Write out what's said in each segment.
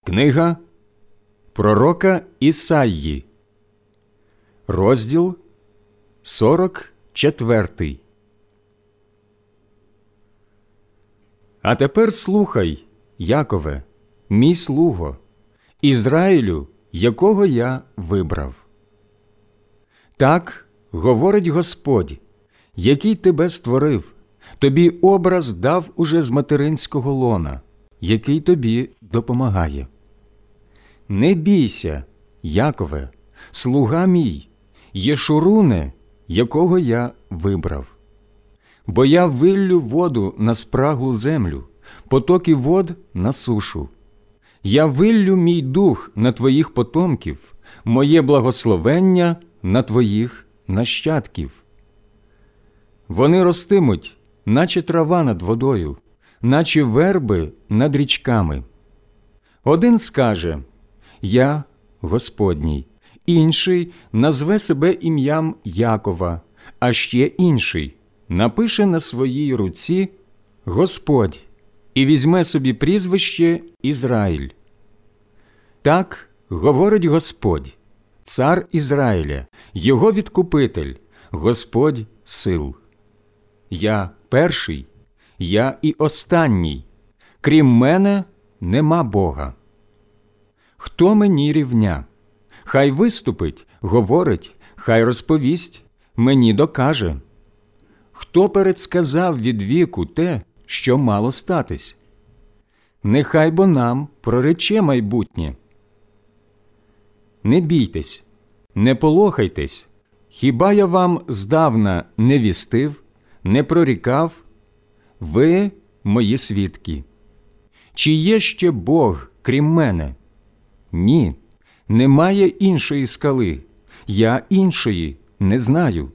Книга пророка Ісаї, розділ 44. А тепер слухай, Якове, мій слуго, Ізраїлю, якого я вибрав. Так говорить Господь, який тебе створив, тобі образ дав уже з материнського лона, який тобі допомагає. Не бійся, Якове, слуга мій, Єшуруне, якого я вибрав. Бо я виллю воду на спраглу землю, потоки вод на сушу. Я виллю мій дух на твоїх потомків, моє благословення на твоїх нащадків. Вони ростимуть, наче трава над водою, наче верби над річками. Один скаже: «Я Господній», інший назве себе ім'ям Якова, а ще інший напише на своїй руці «Господь» і візьме собі прізвище Ізраїль. Так говорить Господь, цар Ізраїля, його відкупитель, Господь сил. Я перший, я і останній, крім мене нема Бога. Хто мені рівня? Хай виступить, говорить, хай розповість, мені докаже. Хто передсказав від віку те, що мало статись? Нехай бо нам прорече майбутнє. Не бійтесь, не полохайтесь, хіба я вам здавна не вістив, не прорікав? Ви мої свідки. Чи є ще Бог, крім мене? Ні, немає іншої скали, я іншої не знаю.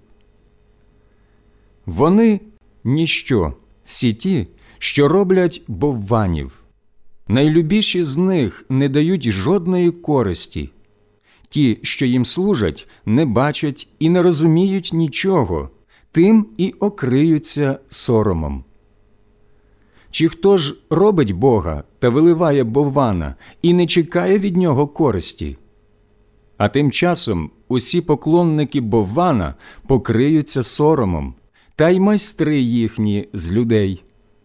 Вони – ніщо, всі ті, що роблять бовванів. Найлюбіші з них не дають жодної користі. Ті, що їм служать, не бачать і не розуміють нічого, тим і окриються соромом. Чи хто ж робить Бога та виливає боввана і не чекає від нього користі? А тим часом усі поклонники боввана покриються соромом, та й майстри їхні з людей.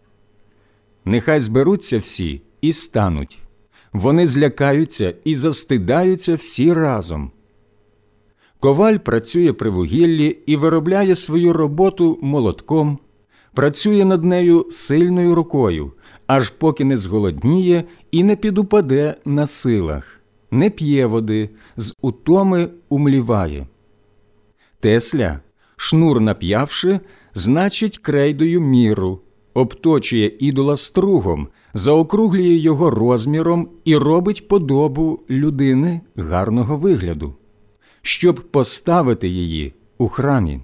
Нехай зберуться всі і стануть. Вони злякаються і застидаються всі разом. Коваль працює при вугіллі і виробляє свою роботу молотком, працює над нею сильною рукою, аж поки не зголодніє і не підупаде на силах, не п'є води, з утоми умліває. Тесля, шнур нап'явши, значить крейдою міру, обточує ідола стругом, заокруглює його розміром і робить подобу людини гарного вигляду, щоб поставити її у храмі.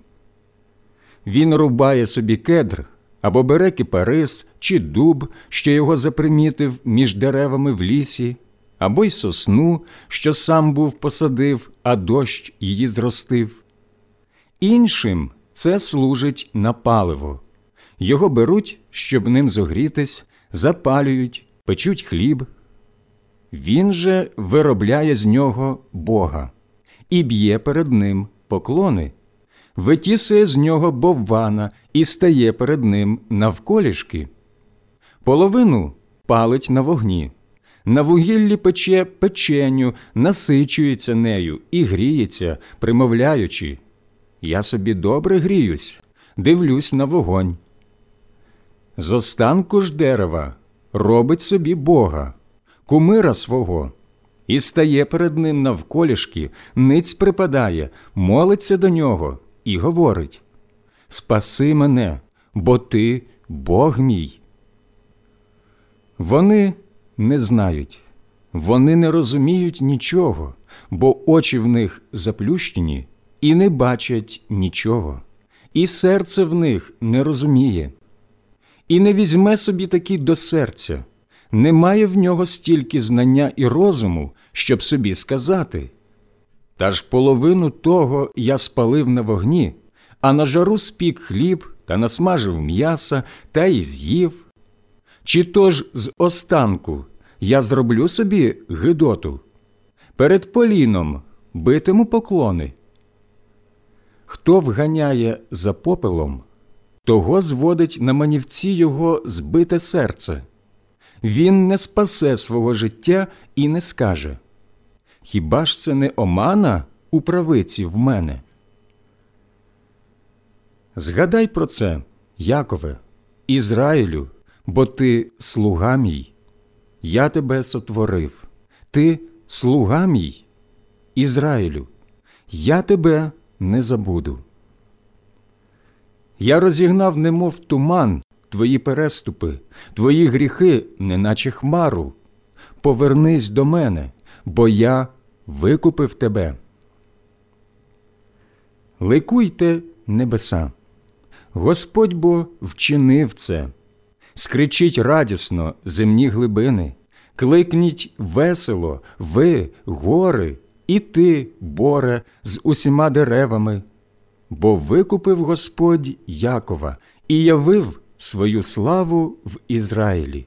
Він рубає собі кедр, або бере кипарис чи дуб, що його запримітив між деревами в лісі, або й сосну, що сам був посадив, а дощ її зростив. Іншим це служить на паливо. Його беруть, щоб ним зогрітись, запалюють, печуть хліб. Він же виробляє з нього Бога і б'є перед ним поклони, витісує з нього боввана і стає перед ним навколішки. Половину палить на вогні, на вугіллі пече печеню, насичується нею і гріється, примовляючи: «Я собі добре гріюсь, дивлюсь на вогонь». З останку ж дерева робить собі Бога, кумира свого, і стає перед ним навколішки, ниць припадає, молиться до нього і говорить: «Спаси мене, бо ти Бог мій». Вони не знають, вони не розуміють нічого, бо очі в них заплющені і не бачать нічого, і серце в них не розуміє. І не візьме собі таки до серця, немає в нього стільки знання і розуму, щоб собі сказати: «Та ж половину того я спалив на вогні, а на жару спік хліб та насмажив м'яса та й з'їв. Чи то ж з останку я зроблю собі гидоту, перед Поліном битиму поклони. Хто вганяє за попелом, того зводить на манівці його збите серце. Він не спасе свого життя і не скаже: хіба ж це не омана у правиці в мене? Згадай про це, Якове, Ізраїлю, бо ти слуга мій. Я тебе сотворив. Ти слуга мій, Ізраїлю. Я тебе не забуду. Я розігнав немов туман твої переступи, твої гріхи, неначе хмару. Повернись до мене, бо я викупив тебе. Ликуйте, небеса! Господь бо вчинив це. Скричіть радісно, земні глибини, кликніть весело, ви, гори, і ти, боре, з усіма деревами. Бо викупив Господь Якова і явив свою славу в Ізраїлі.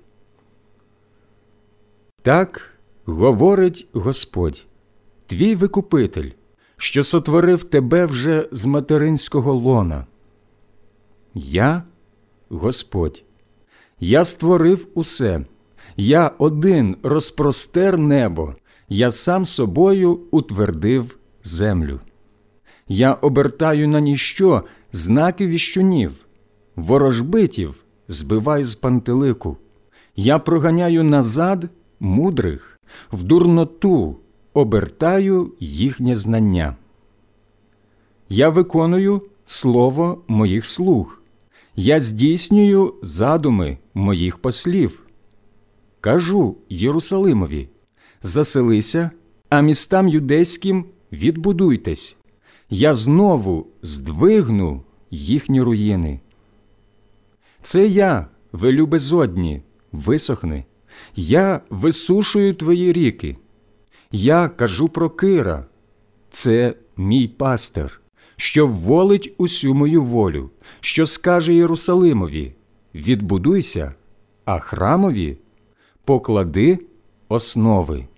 Так говорить Господь, твій Викупитель, що сотворив тебе вже з материнського лона. Я – Господь. Я створив усе. Я один розпростер небо. Я сам собою утвердив землю. Я обертаю на ніщо знаки віщунів, ворожбитів збиваю з пантелику. Я проганяю назад мудрих, в дурноту обертаю їхнє знання. Я виконую слово моїх слуг. Я здійснюю задуми моїх послів. Кажу Єрусалимові: заселися, а містам юдейським відбудуйтесь. Я знову здвигну їхні руїни. Це я велю безодні, висохни. Я висушую твої ріки. Я кажу про Кира. Це мій пастир, що вволить усю мою волю, що скаже Єрусалимові: відбудуйся, а храмові поклади основи.